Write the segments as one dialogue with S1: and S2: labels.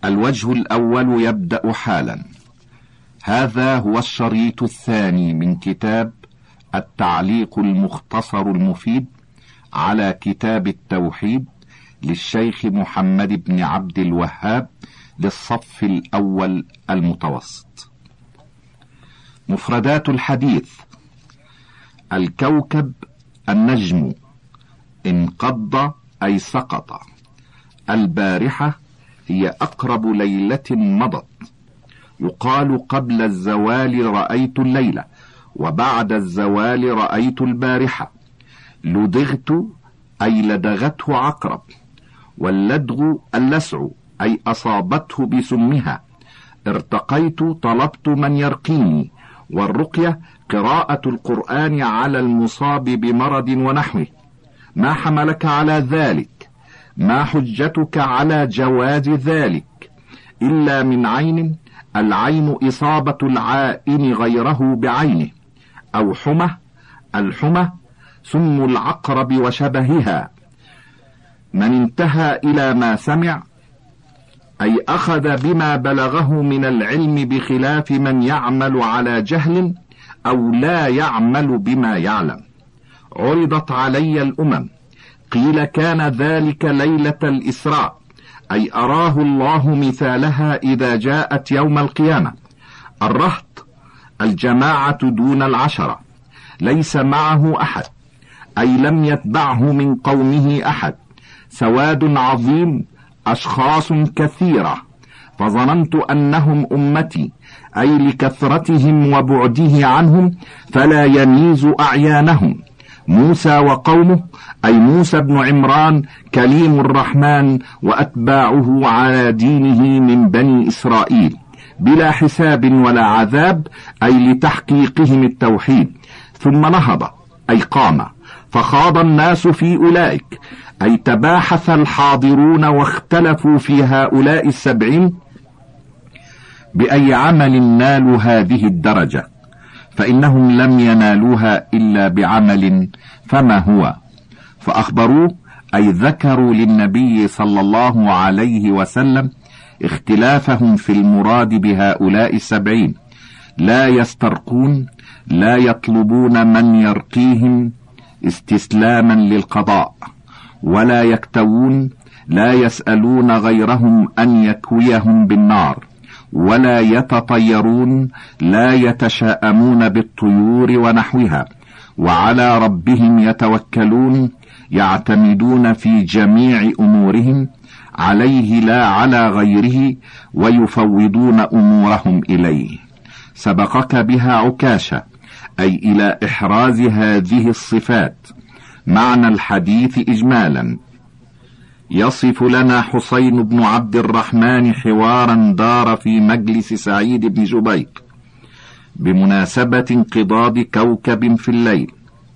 S1: الوجه الأول يبدأ حالا. هذا هو الشريط الثاني من كتاب التعليق المختصر المفيد على كتاب التوحيد للشيخ محمد بن عبد الوهاب للصف الأول المتوسط. مفردات الحديث: الكوكب النجم، انقض أي سقط. البارحة هي أقرب ليلة مضت. يقال قبل الزوال رأيت الليلة، وبعد الزوال رأيت البارحة. لدغت أي لدغته عقرب، واللدغ اللسع أي أصابته بسمها. ارتقيت طلبت من يرقيني. والرقية قراءة القرآن على المصاب بمرض ونحوه. ما حملك على ذلك؟ ما حجتك على جواز ذلك؟ إلا من عين، العين إصابة العائن غيره بعينه. أو حمى، الحمى سم العقرب وشبهها. من انتهى إلى ما سمع أي أخذ بما بلغه من العلم، بخلاف من يعمل على جهل أو لا يعمل بما يعلم. عرضت علي الأمم، قيل كان ذلك ليلة الإسراء، أي أراه الله مثالها إذا جاءت يوم القيامة. الرهط الجماعة دون العشرة، ليس معه أحد، أي لم يتبعه من قومه أحد. سواد عظيم، أشخاص كثيرة، فظننت أنهم أمتي، أي لكثرتهم وبعده عنهم فلا يميز أعيانهم. موسى وقومه، أي موسى بن عمران كليم الرحمن وأتباعه على دينه من بني إسرائيل، بلا حساب ولا عذاب، أي لتحقيقهم التوحيد. ثم نهض أي قام، فخاض الناس في أولئك، أي تباحث الحاضرون واختلفوا في هؤلاء 70 بأي عمل نالوا هذه الدرجة، فإنهم لم ينالوها إلا بعمل، فما هو؟ فأخبروه، أي ذكروا للنبي صلى الله عليه وسلم اختلافهم في المراد بهؤلاء 70. لا يسترقون، لا يطلبون من يرقيهم استسلاما للقضاء، ولا يكتوون، لا يسألون غيرهم أن يكويهم بالنار، ولا يتطيرون، لا يتشاءمون بالطيور ونحوها، وعلى ربهم يتوكلون، يعتمدون في جميع أمورهم عليه لا على غيره، ويفوضون أمورهم إليه. سبقك بها عكاشة، أي إلى إحراز هذه الصفات. معنى الحديث إجمالا: يصف لنا حسين بن عبد الرحمن حوارا دار في مجلس سعيد بن جبير بمناسبة انقضاض كوكب في الليل،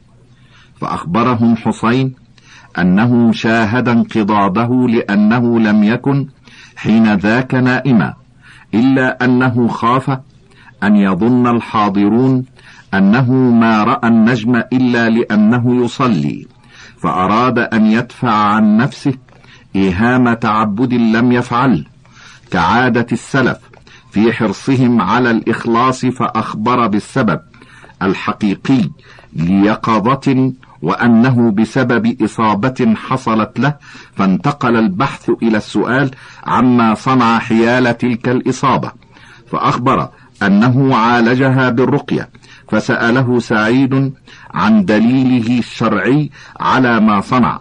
S1: فأخبرهم حسين أنه شاهد انقضاضه لأنه لم يكن حين ذاك نائما، إلا أنه خاف أن يظن الحاضرون أنه ما رأى النجم إلا لأنه يصلي، فأراد أن يدفع عن نفسه إيهام تعبد لم يفعله، كعادة السلف في حرصهم على الإخلاص، فأخبر بالسبب الحقيقي ليقظة، وأنه بسبب إصابة حصلت له، فانتقل البحث إلى السؤال عما صنع حيال تلك الإصابة، فأخبر أنه عالجها بالرقية، فسأله سعيد عن دليله الشرعي على ما صنع،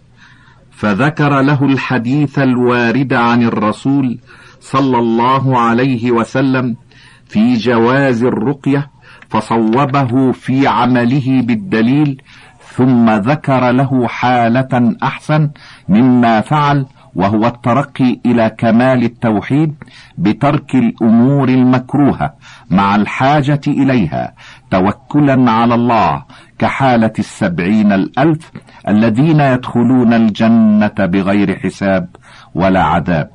S1: فذكر له الحديث الوارد عن الرسول صلى الله عليه وسلم في جواز الرقية، فصوبه في عمله بالدليل، ثم ذكر له حالة أحسن مما فعل، وهو الترقي إلى كمال التوحيد بترك الأمور المكروهة مع الحاجة إليها، توكلا على الله، كحالة 70,000 الذين يدخلون الجنة بغير حساب ولا عذاب،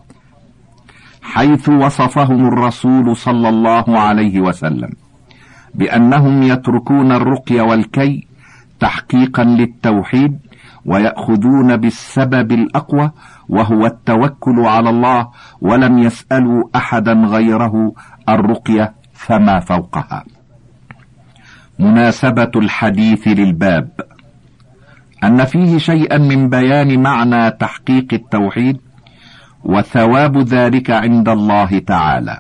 S1: حيث وصفهم الرسول صلى الله عليه وسلم بأنهم يتركون الرقي والكي تحقيقا للتوحيد، ويأخذون بالسبب الأقوى وهو التوكل على الله، ولم يسألوا أحدا غيره الرقية فما فوقها. مناسبة الحديث للباب أن فيه شيئا من بيان معنى تحقيق التوحيد وثواب ذلك عند الله تعالى.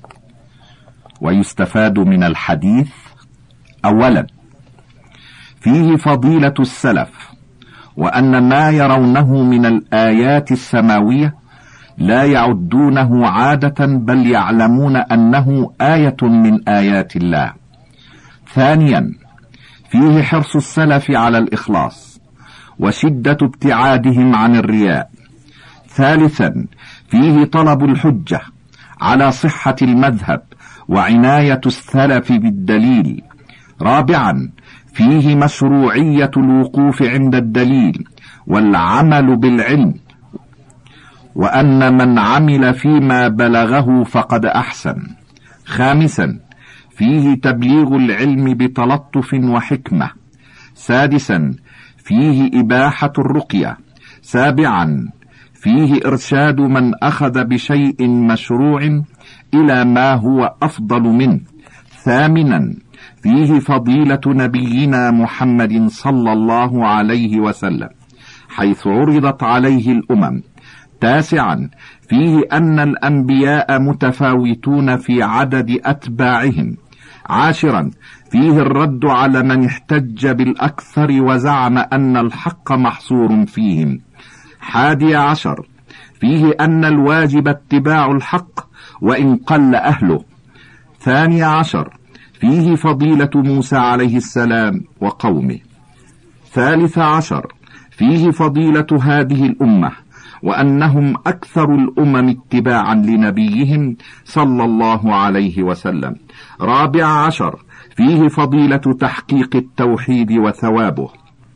S1: ويستفاد من الحديث: أولا، فيه فضيلة السلف، وأن ما يرونه من الآيات السماوية لا يعدونه عادة، بل يعلمون أنه آية من آيات الله. ثانيا، فيه حرص السلف على الإخلاص وشدة ابتعادهم عن الرياء. ثالثا، فيه طلب الحجة على صحة المذهب وعناية السلف بالدليل. رابعا، فيه مشروعية الوقوف عند الدليل والعمل بالعلم، وأن من عمل فيما بلغه فقد أحسن. خامسا، فيه تبليغ العلم بتلطف وحكمة. سادسا، فيه إباحة الرقية. سابعا، فيه إرشاد من أخذ بشيء مشروع إلى ما هو أفضل منه. ثامنا، فيه فضيلة نبينا محمد صلى الله عليه وسلم حيث عرضت عليه الأمم. تاسعا، فيه أن الأنبياء متفاوتون في عدد أتباعهم. عاشرا، فيه الرد على من احتج بالأكثر وزعم أن الحق محصور فيهم. 11، فيه أن الواجب اتباع الحق وإن قل أهله. 12، فيه فضيلة موسى عليه السلام وقومه. 13، فيه فضيلة هذه الأمة وأنهم أكثر الأمم اتباعا لنبيهم صلى الله عليه وسلم. 14، فيه فضيلة تحقيق التوحيد وثوابه.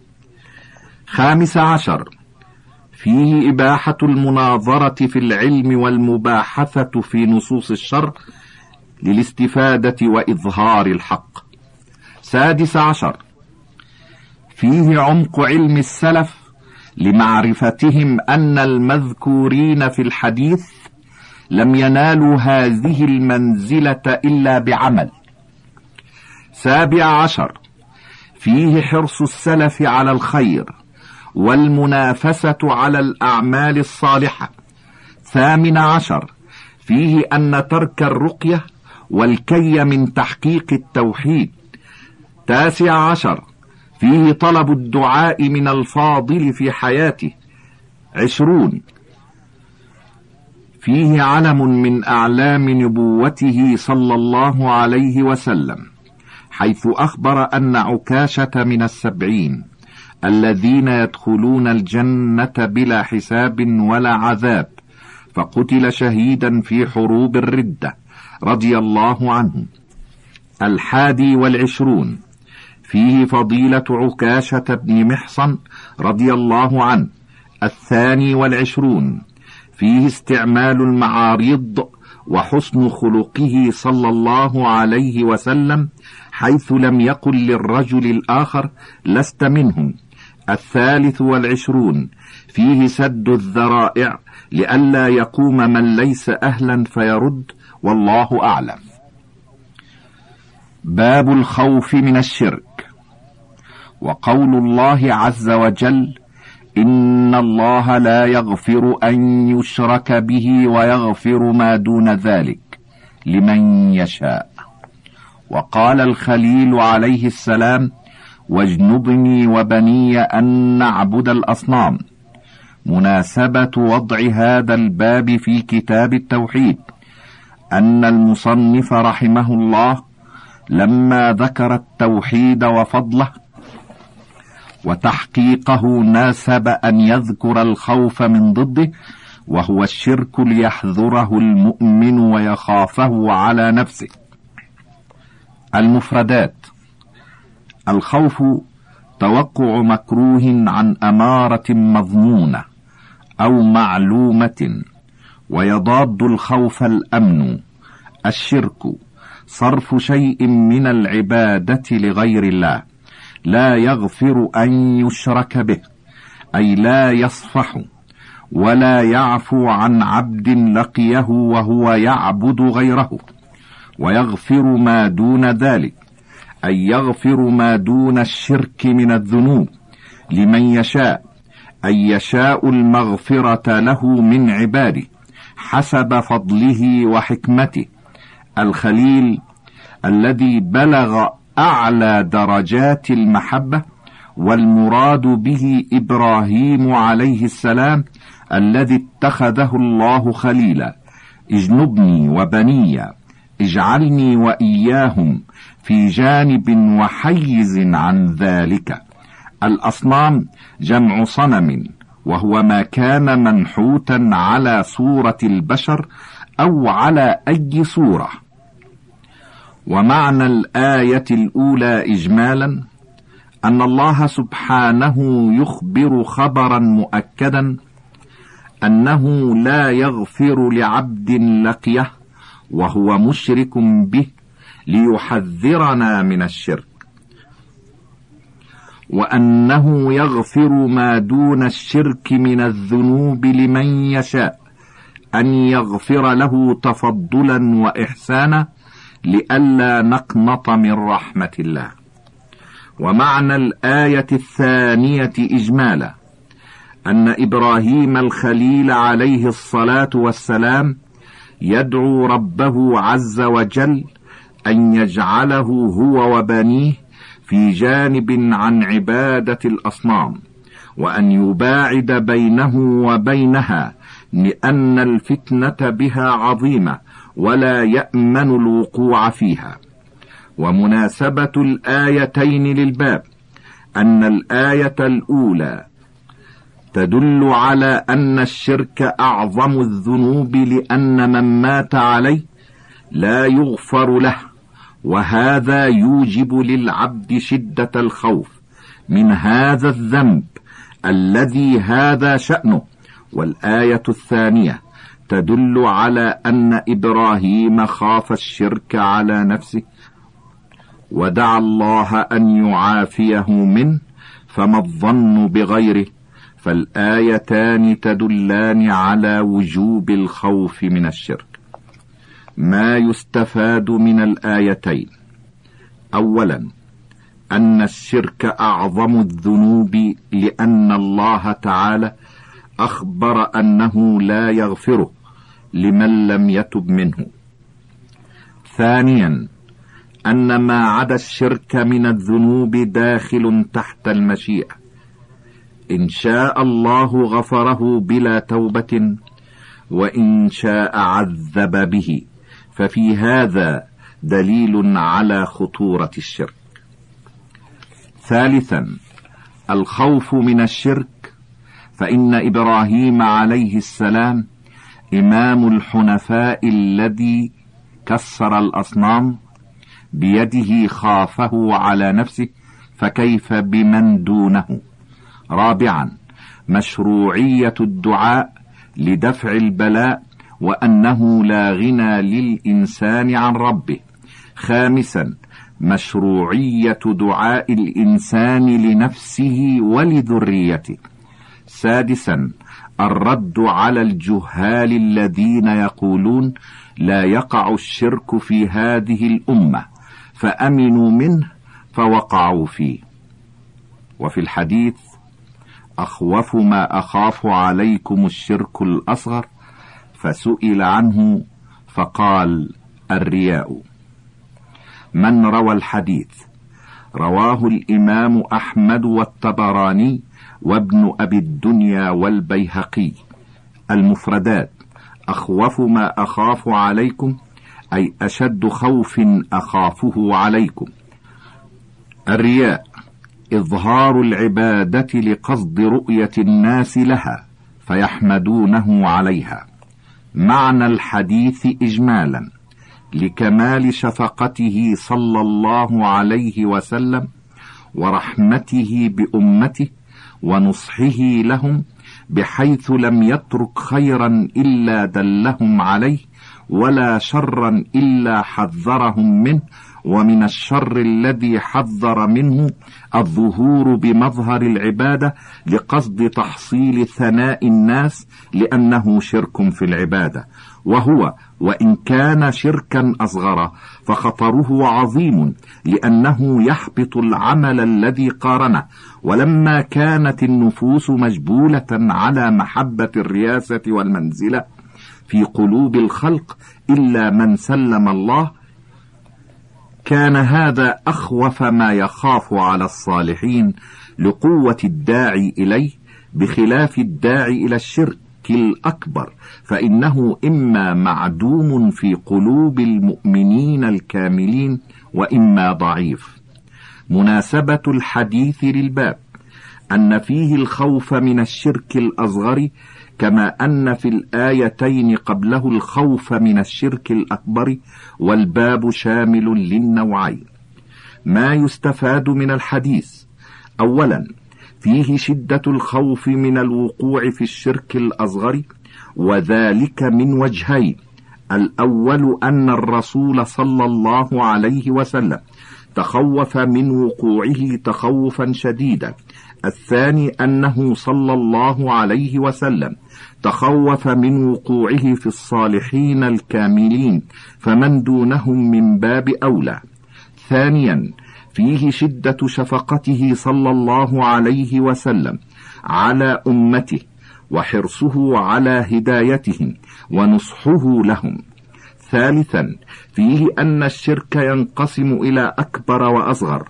S1: 15، فيه إباحة المناظرة في العلم والمباحثة في نصوص الشرع للاستفادة وإظهار الحق. 16، فيه عمق علم السلف لمعرفتهم أن المذكورين في الحديث لم ينالوا هذه المنزلة إلا بعمل. 17، فيه حرص السلف على الخير والمنافسة على الأعمال الصالحة. 18، فيه أن ترك الرقية والكي من تحقيق التوحيد. 19، فيه طلب الدعاء من الفاضل في حياته. 20، فيه علم من أعلام نبوته صلى الله عليه وسلم حيث أخبر أن عكاشة من 70 الذين يدخلون الجنة بلا حساب ولا عذاب، فقتل شهيدا في حروب الردة رضي الله عنه. 21، فيه فضيلة عكاشة بن محصن رضي الله عنه. 22، فيه استعمال المعاريض وحسن خلقه صلى الله عليه وسلم حيث لم يقل للرجل الآخر لست منهم. 23، فيه سد الذرائع لئلا يقوم من ليس أهلا فيرد، والله أعلم. باب الخوف من الشرك. وقول الله عز وجل: إن الله لا يغفر أن يشرك به ويغفر ما دون ذلك لمن يشاء. وقال الخليل عليه السلام: واجنبني وبني أن نعبد الأصنام. مناسبة وضع هذا الباب في كتاب التوحيد أن المصنف رحمه الله لما ذكر التوحيد وفضله وتحقيقه ناسب أن يذكر الخوف من ضده، وهو الشرك، ليحذره المؤمن ويخافه على نفسه. المفردات: الخوف توقع مكروه عن أمارة مظنونة أو معلومة، ويضاد الخوف الأمن. الشرك صرف شيء من العبادة لغير الله، لا يغفر أن يشرك به، أي لا يصفح ولا يعفو عن عبد لقيه وهو يعبد غيره، ويغفر ما دون ذلك، أي يغفر ما دون الشرك من الذنوب لمن يشاء، أي يشاء المغفرة له من عباده حسب فضله وحكمته. الخليل الذي بلغ أعلى درجات المحبة، والمراد به إبراهيم عليه السلام الذي اتخذه الله خليلا. اجنبني وبني، اجعلني وإياهم في جانب وحيز عن ذلك. الأصنام جمع صنم، وهو ما كان منحوتا على صورة البشر أو على أي صورة. ومعنى الآية الأولى إجمالا أن الله سبحانه يخبر خبرا مؤكدا أنه لا يغفر لعبد لقيه وهو مشرك به ليحذرنا من الشرك، وأنه يغفر ما دون الشرك من الذنوب لمن يشاء، أن يغفر له تفضلا وإحسانا لئلا نقنط من رحمة الله. ومعنى الآية الثانية إجمالا أن إبراهيم الخليل عليه الصلاة والسلام يدعو ربه عز وجل أن يجعله هو وبنيه في جانب عن عبادة الأصنام، وأن يباعد بينه وبينها، لأن الفتنة بها عظيمة ولا يأمن الوقوع فيها. ومناسبة الآيتين للباب أن الآية الأولى تدل على أن الشرك أعظم الذنوب، لأن من مات عليه لا يغفر له، وهذا يوجب للعبد شدة الخوف من هذا الذنب الذي هذا شأنه. والآية الثانية تدل على أن إبراهيم خاف الشرك على نفسه ودعا الله أن يعافيه منه، فما الظن بغيره؟ فالآيتان تدلان على وجوب الخوف من الشرك. ما يستفاد من الآيتين: أولا أن الشرك أعظم الذنوب، لأن الله تعالى أخبر أنه لا يغفره لمن لم يتب منه. ثانيا أن ما عدا الشرك من الذنوب داخل تحت المشيئة، إن شاء الله غفره بلا توبة، وإن شاء عذب به، ففي هذا دليل على خطورة الشرك. ثالثا الخوف من الشرك، فإن إبراهيم عليه السلام إمام الحنفاء الذي كسر الأصنام بيده خافه على نفسه، فكيف بمن دونه؟ رابعا مشروعية الدعاء لدفع البلاء، وأنه لا غنى للإنسان عن ربه. خامسا مشروعية دعاء الإنسان لنفسه ولذريته. سادسا الرد على الجهال الذين يقولون لا يقع الشرك في هذه الأمة فأمنوا منه فوقعوا فيه. وفي الحديث: أخوف ما أخاف عليكم الشرك الأصغر، فسئل عنه فقال: الرياء. من روى الحديث؟ رواه الإمام أحمد والطبراني وابن أبي الدنيا والبيهقي. المفردات: أخوف ما أخاف عليكم، أي أشد خوف أخافه عليكم. الرياء: إظهار العبادة لقصد رؤية الناس لها فيحمدونه عليها. معنى الحديث إجمالا: لكمال شفقته صلى الله عليه وسلم ورحمته بأمته ونصحه لهم، بحيث لم يترك خيرا إلا دلهم عليه ولا شرا إلا حذرهم منه، ومن الشر الذي حذر منه الظهور بمظهر العبادة لقصد تحصيل ثناء الناس، لأنه شرك في العبادة، وهو وإن كان شركا أصغر فخطره عظيم، لأنه يحبط العمل الذي قارنه. ولما كانت النفوس مجبولة على محبة الرياسة والمنزلة في قلوب الخلق إلا من سلم الله، كان هذا أخوف ما يخاف على الصالحين لقوة الداعي إليه، بخلاف الداعي إلى الشرك الأكبر، فإنه إما معدوم في قلوب المؤمنين الكاملين وإما ضعيف. مناسبة الحديث للباب أن فيه الخوف من الشرك الأصغر، كما أن في الآيتين قبله الخوف من الشرك الأكبر، والباب شامل للنوعين. ما يستفاد من الحديث: أولا، فيه شدة الخوف من الوقوع في الشرك الأصغر، وذلك من وجهين: الأول أن الرسول صلى الله عليه وسلم تخوف من وقوعه تخوفا شديدا. الثاني أنه صلى الله عليه وسلم تخوف من وقوعه في الصالحين الكاملين، فمن دونهم من باب أولى. ثانيا، فيه شدة شفقته صلى الله عليه وسلم على أمته، وحرصه على هدايتهم ونصحه لهم. ثالثا، فيه أن الشرك ينقسم إلى أكبر وأصغر،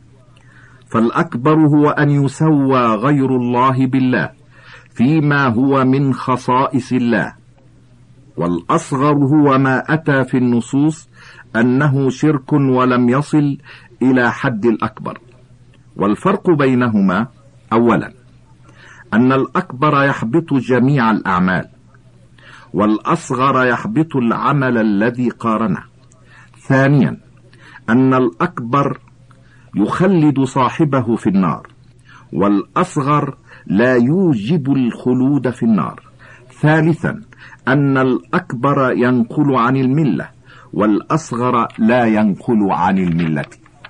S1: فالأكبر هو أن يسوى غير الله بالله فيما هو من خصائص الله، والأصغر هو ما أتى في النصوص أنه شرك ولم يصل إلى حد الأكبر. والفرق بينهما: أولا، أن الأكبر يحبط جميع الأعمال، والأصغر يحبط العمل الذي قارنه. ثانيا، أن الأكبر يخلد صاحبه في النار، والأصغر لا يوجب الخلود في النار. ثالثا، أن الأكبر ينقل عن الملة، والأصغر لا ينقل عن الملة.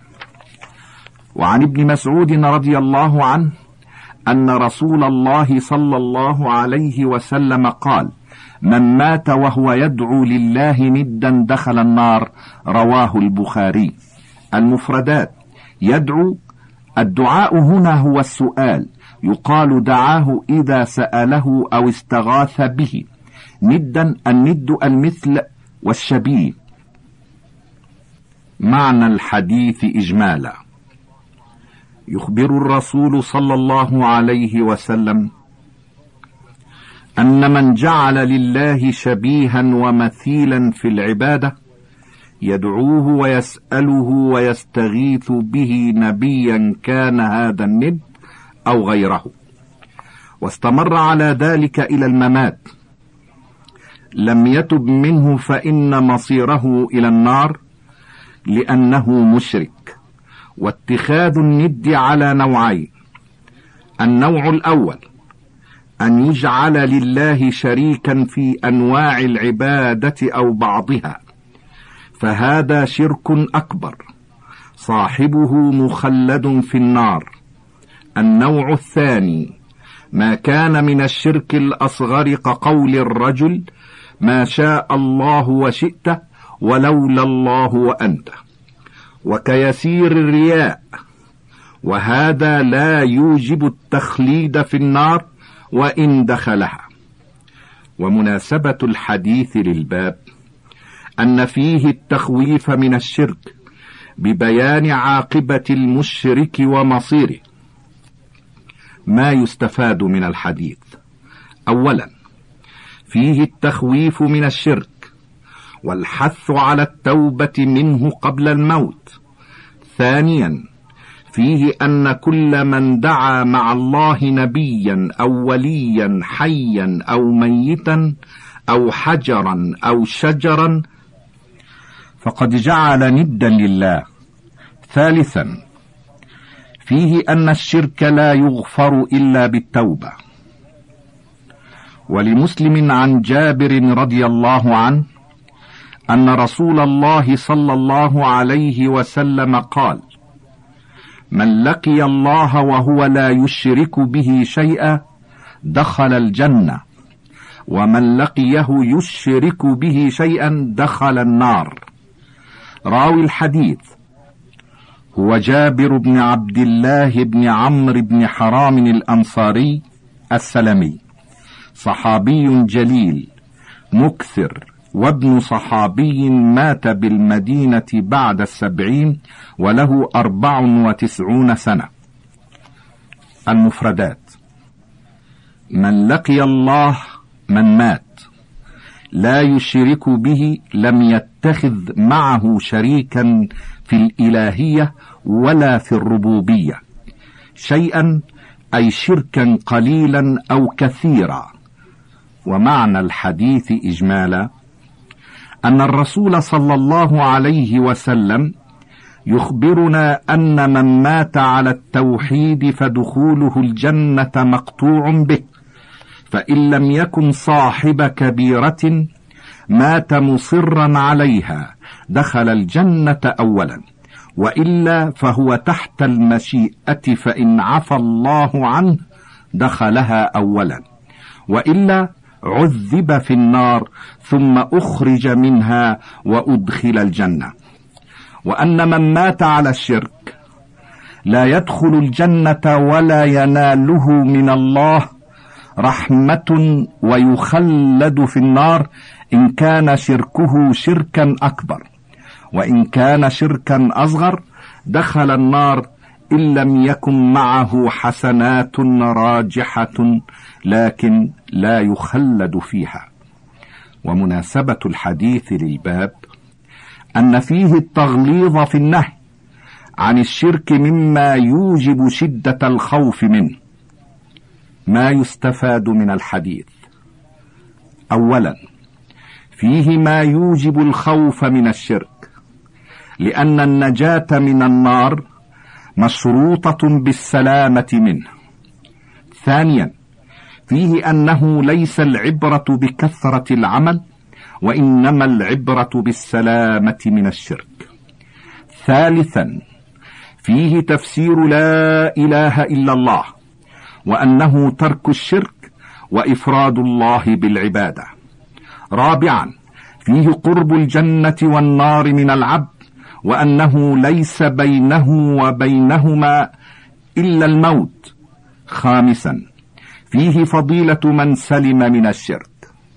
S1: وعن ابن مسعود رضي الله عنه أن رسول الله صلى الله عليه وسلم قال: من مات وهو يدعو لله ندا دخل النار. رواه البخاري. المفردات: يدعو، الدعاء هنا هو السؤال، يقال دعاه إذا سأله أو استغاث به. ندا، الند المثل والشبيه. معنى الحديث إجمالا: يخبر الرسول صلى الله عليه وسلم أن من جعل لله شبيها ومثيلا في العبادة يدعوه ويسأله ويستغيث به نبيا كان هذا الند أو غيره، واستمر على ذلك إلى الممات، لم يتب منه فإن مصيره إلى النار، لأنه مشرك. واتخاذ الند على نوعين: النوع الأول أن يجعل لله شريكا في أنواع العبادة أو بعضها، فهذا شرك أكبر صاحبه مخلد في النار. النوع الثاني ما كان من الشرك الأصغر، كقول الرجل: ما شاء الله وشئت ولولا الله وأنت، وكيسير الرياء، وهذا لا يوجب التخليد في النار وإن دخلها. ومناسبة الحديث للباب أن فيه التخويف من الشرك ببيان عاقبة المشرك ومصيره. ما يستفاد من الحديث: أولا، فيه التخويف من الشرك والحث على التوبة منه قبل الموت. ثانيا، فيه أن كل من دعا مع الله نبيا أو وليا حيا أو ميتا أو حجرا أو شجرا فقد جعل ندا لله. ثالثا، فيه أن الشرك لا يغفر إلا بالتوبة. ولمسلم عن جابر رضي الله عنه أن رسول الله صلى الله عليه وسلم قال: من لقي الله وهو لا يشرك به شيئا دخل الجنة، ومن لقيه يشرك به شيئا دخل النار. راوي الحديث هو جابر بن عبد الله بن عمرو بن حرام الأنصاري السلمي، صحابي جليل مكثر، وابن صحابي مات بالمدينة بعد 70 وله 94 سنة. المفردات: من لقي الله من مات لا يشرك به، لم يتخذ معه شريكا في الإلهية ولا في الربوبية شيئا، أي شركا قليلا أو كثيرا. ومعنى الحديث إجمالا أن الرسول صلى الله عليه وسلم يخبرنا أن من مات على التوحيد فدخوله الجنة مقطوع به، فإن لم يكن صاحب كبيرة مات مصرا عليها دخل الجنة أولا، وإلا فهو تحت المشيئة، فإن عفى الله عنه دخلها أولا، وإلا عذب في النار ثم أخرج منها وأدخل الجنة. وأن من مات على الشرك لا يدخل الجنة ولا يناله من الله رحمة، ويخلد في النار إن كان شركه شركا أكبر، وإن كان شركا أصغر دخل النار إن لم يكن معه حسنات راجحة، لكن لا يخلد فيها. ومناسبة الحديث للباب أن فيه التغليظ في النهي عن الشرك مما يوجب شدة الخوف منه. ما يستفاد من الحديث: أولا، فيه ما يوجب الخوف من الشرك، لأن النجاة من النار مشروطة بالسلامة منه. ثانيا، فيه أنه ليس العبرة بكثرة العمل، وإنما العبرة بالسلامة من الشرك. ثالثا، فيه تفسير لا إله إلا الله، وأنه ترك الشرك وإفراد الله بالعبادة. رابعا، فيه قرب الجنة والنار من العبد، وأنه ليس بينه وبينهما إلا الموت. خامسا، فيه فضيلة من سلم من الشرك.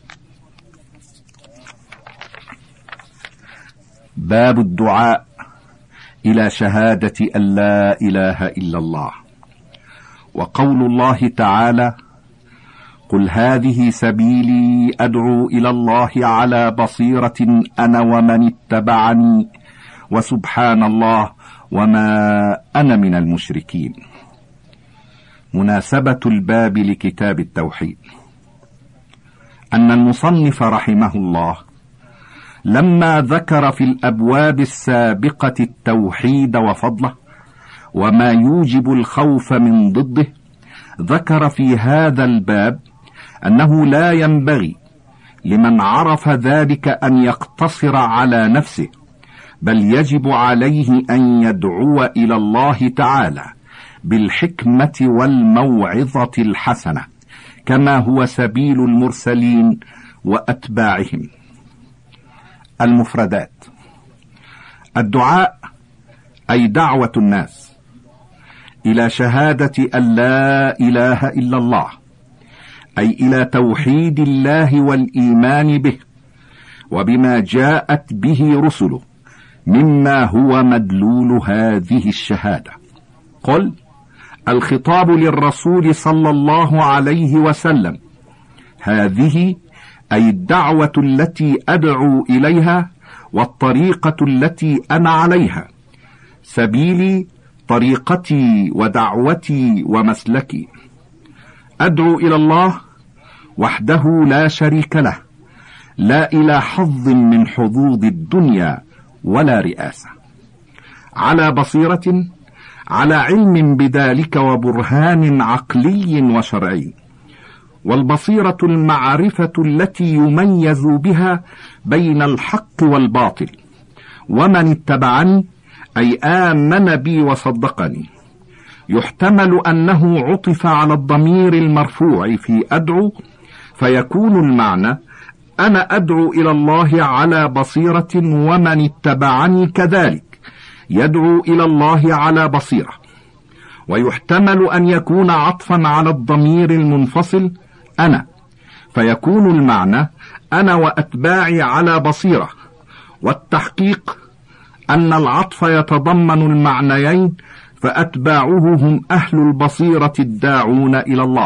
S1: باب الدعاء إلى شهادة أن لا إله إلا الله. وقول الله تعالى: قل هذه سبيلي أدعو إلى الله على بصيرة أنا ومن اتبعني وسبحان الله وما أنا من المشركين. مناسبة الباب لكتاب التوحيد أن المصنف رحمه الله لما ذكر في الأبواب السابقة التوحيد وفضله وما يوجب الخوف من ضده، ذكر في هذا الباب أنه لا ينبغي لمن عرف ذلك أن يقتصر على نفسه، بل يجب عليه أن يدعو إلى الله تعالى بالحكمة والموعظة الحسنة، كما هو سبيل المرسلين وأتباعهم. المفردات: الدعاء أي دعوة الناس إلى شهادة أن لا إله إلا الله، أي إلى توحيد الله والإيمان به وبما جاءت به رسله مما هو مدلول هذه الشهادة. قل: الخطاب للرسول صلى الله عليه وسلم. هذه أي الدعوة التي أدعو إليها والطريقة التي أنا عليها، سبيلي طريقتي ودعوتي ومسلكي. أدعو إلى الله وحده لا شريك له، لا إلى حظ من حظوظ الدنيا ولا رئاسة، على بصيرة، على علم بذلك وبرهان عقلي وشرعي، والبصيرة المعرفة التي يميز بها بين الحق والباطل. ومن اتبعني أي آمن بي وصدقني. يحتمل أنه عطف على الضمير المرفوع في أدعو، فيكون المعنى أنا أدعو إلى الله على بصيرة ومن اتبعني كذلك يدعو إلى الله على بصيرة. ويحتمل أن يكون عطفا على الضمير المنفصل أنا، فيكون المعنى أنا وأتباعي على بصيرة. والتحقيق أن العطف يتضمن المعنيين، فأتباعه هم أهل البصيرة الداعون إلى الله.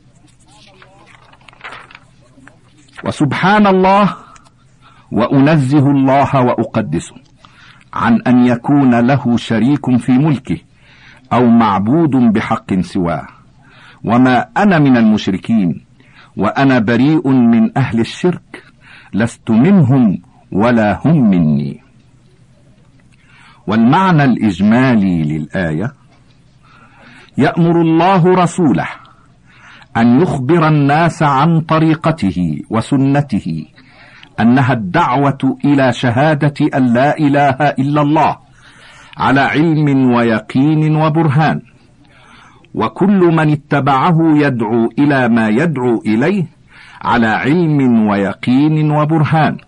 S1: وسبحان الله وأنزه الله وأقدسه عن أن يكون له شريك في ملكه أو معبود بحق سواه، وما أنا من المشركين، وأنا بريء من أهل الشرك، لست منهم ولا هم مني. والمعنى الإجمالي للآية: يأمر الله رسوله أن يخبر الناس عن طريقته وسنته، أنها الدعوة إلى شهادة أن لا إله إلا الله على علم ويقين وبرهان، وكل من اتبعه يدعو إلى ما يدعو إليه على علم ويقين وبرهان،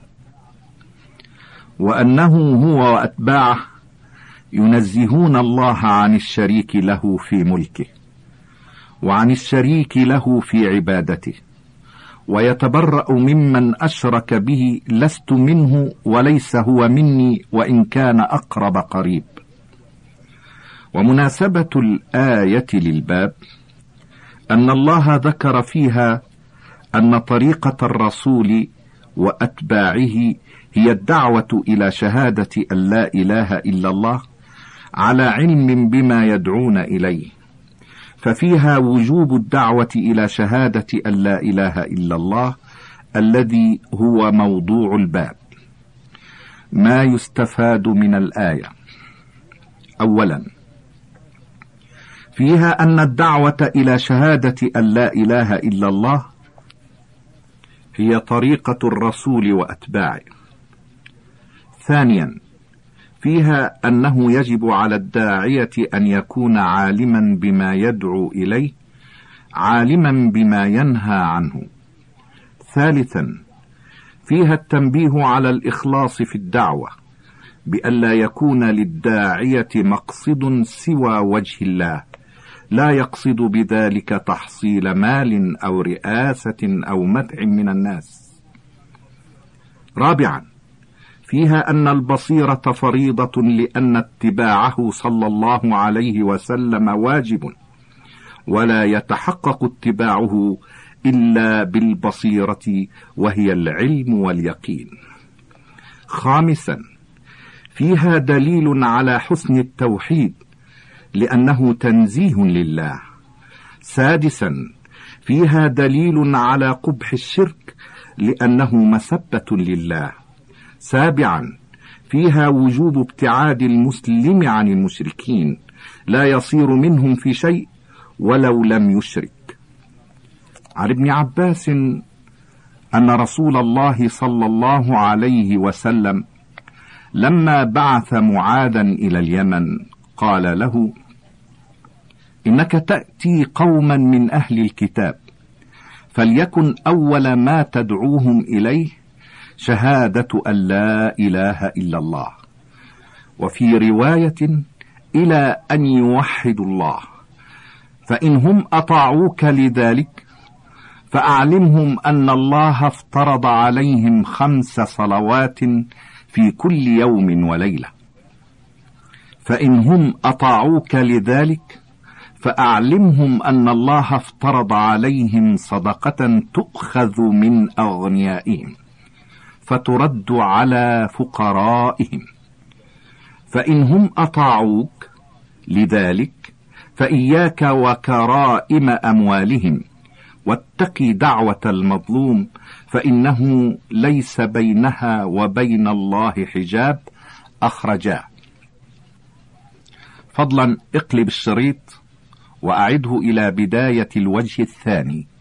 S1: وأنه هو وأتباعه ينزهون الله عن الشريك له في ملكه وعن الشريك له في عبادته، ويتبرأ ممن أشرك به لست منه وليس هو مني وإن كان أقرب قريب. ومناسبة الآية للباب أن الله ذكر فيها أن طريقة الرسول وأتباعه هي الدعوة إلى شهادة أن لا إله إلا الله على علم بما يدعون إليه، ففيها وجوب الدعوة إلى شهادة أن لا إله إلا الله الذي هو موضوع الباب. ما يستفاد من الآية: أولا، فيها أن الدعوة إلى شهادة أن لا إله إلا الله هي طريقة الرسول وأتباعه. ثانيا، فيها أنه يجب على الداعية أن يكون عالما بما يدعو إليه، عالما بما ينهى عنه. ثالثا، فيها التنبيه على الإخلاص في الدعوة، بألا يكون للداعية مقصد سوى وجه الله، لا يقصد بذلك تحصيل مال أو رئاسة أو مدح من الناس. رابعا، فيها أن البصيرة فريضة، لأن اتباعه صلى الله عليه وسلم واجب، ولا يتحقق اتباعه إلا بالبصيرة وهي العلم واليقين. خامسا، فيها دليل على حسن التوحيد، لأنه تنزيه لله. سادسا، فيها دليل على قبح الشرك، لأنه مسبة لله. سابعا، فيها وجوب ابتعاد المسلم عن المشركين، لا يصير منهم في شيء ولو لم يشرك. عن ابن عباس أن رسول الله صلى الله عليه وسلم لما بعث معاذا إلى اليمن قال له: إنك تأتي قوما من أهل الكتاب، فليكن أول ما تدعوهم إليه شهادة أن لا إله إلا الله، وفي رواية إلى أن يوحدوا الله، فإن هم أطاعوك لذلك فأعلمهم أن الله افترض عليهم 5 صلوات في كل يوم وليلة، فإن هم أطاعوك لذلك فأعلمهم أن الله افترض عليهم صدقة تؤخذ من أغنيائهم فترد على فقرائهم، فإن هم أطاعوك لذلك فإياك وكرائم أموالهم، واتقي دعوة المظلوم فإنه ليس بينها وبين الله حجاب. أخرجاه. فضلا اقلب الشريط وأعده إلى بداية الوجه الثاني.